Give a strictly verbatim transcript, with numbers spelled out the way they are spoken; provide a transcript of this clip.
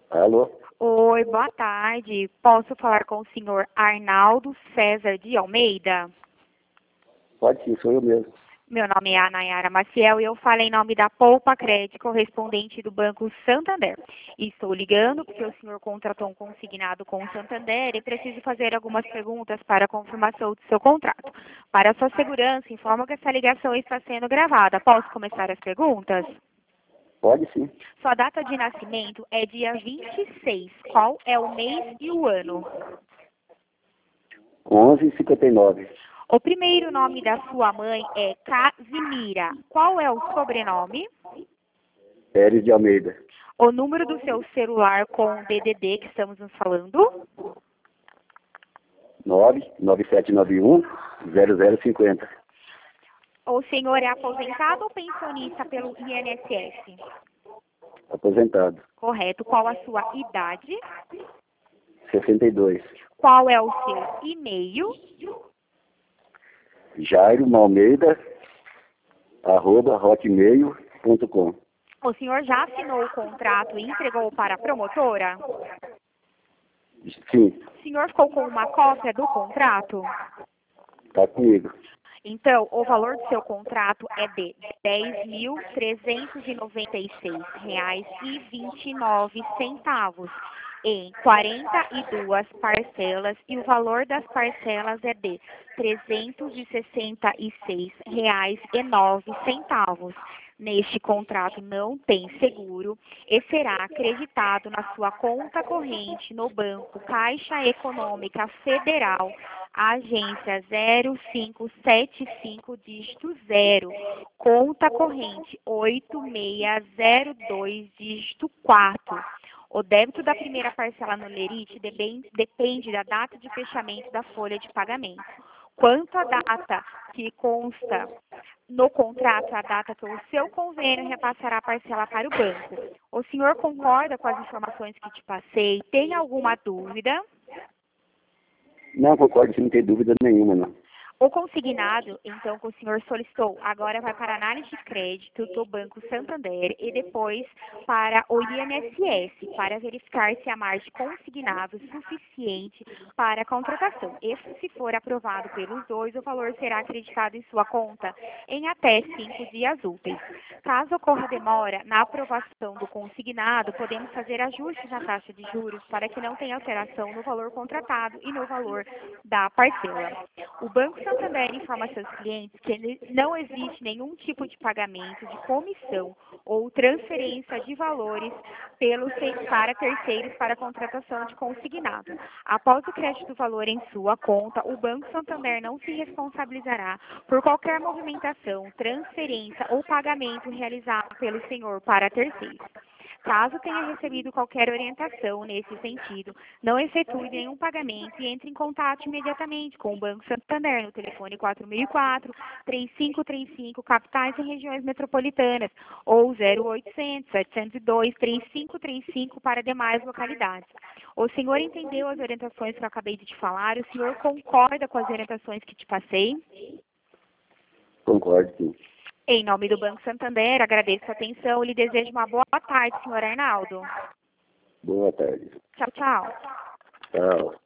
Alô? Oi, boa tarde. Posso falar com o senhor Arnaldo César de Almeida? Pode sim, sou eu mesmo. Meu nome é Anayara Maciel e eu falo em nome da Poupa Crédito, correspondente do Banco Santander. Estou ligando porque o senhor contratou um consignado com o Santander e preciso fazer algumas perguntas para a confirmação do seu contrato. Para sua segurança, informo que essa ligação está sendo gravada. Posso começar as perguntas? Pode sim. Sua data de nascimento é dia vinte e seis. Qual é o mês e o ano? onze e cinquenta e nove. O primeiro nome da sua mãe é Casimira. Qual é o sobrenome? Pérez de Almeida. O número do seu celular com o D D D que estamos nos falando? nove nove sete nove um zero zero cinco zero. O senhor é aposentado ou pensionista pelo I N S S? Aposentado. Correto. Qual a sua idade? sessenta e dois. Qual é o seu e-mail? Jairo Almeida, arroba hotmail ponto com. O senhor já assinou o contrato e entregou para a promotora? Sim, O senhor ficou com uma cópia do contrato? tá comigo. Então, o valor do seu contrato é de dez mil trezentos e noventa e seis reais e vinte e nove centavos em quarenta e duas parcelas e o valor das parcelas é de trezentos e sessenta e seis reais e nove centavos. Neste contrato não tem seguro e será acreditado na sua conta corrente no Banco Caixa Econômica Federal, agência zero cinco sete cinco, dígito zero, conta corrente oito seis zero dois, dígito quatro. O débito da primeira parcela no Lerite depende da data de fechamento da folha de pagamento. Quanto à data que consta no contrato, a data que o seu convênio repassará a parcela para o banco. O senhor concorda com as informações que te passei? Tem alguma dúvida? Não concordo, não tem dúvida nenhuma, não. O consignado, então, que o senhor solicitou, agora vai para a análise de crédito do Banco Santander e depois para o I N S S, para verificar se há margem consignado suficiente para a contratação. E se for aprovado pelos dois, o valor será acreditado em sua conta em até cinco dias úteis. Caso ocorra demora na aprovação do consignado, podemos fazer ajustes na taxa de juros para que não tenha alteração no valor contratado e no valor da parcela. O Banco Santander informa seus clientes que não existe nenhum tipo de pagamento de comissão ou transferência de valores pelos, para terceiros para a contratação de consignado. Após o crédito do valor em sua conta, o Banco Santander não se responsabilizará por qualquer movimentação, transferência ou pagamento realizado pelo senhor para terceiros. Caso tenha recebido qualquer orientação nesse sentido, não efetue nenhum pagamento e entre em contato imediatamente com o Banco Santander no telefone quatro mil e quatro, três cinco três cinco, capitais e regiões metropolitanas, ou zero oitocentos, setecentos e dois, três cinco três cinco para demais localidades. O senhor entendeu as orientações que eu acabei de te falar? O senhor concorda com as orientações que te passei? Concordo, sim. Em nome do Banco Santander, agradeço a atenção e lhe desejo uma boa tarde, senhor Arnaldo. Boa tarde. Tchau, tchau. Tchau.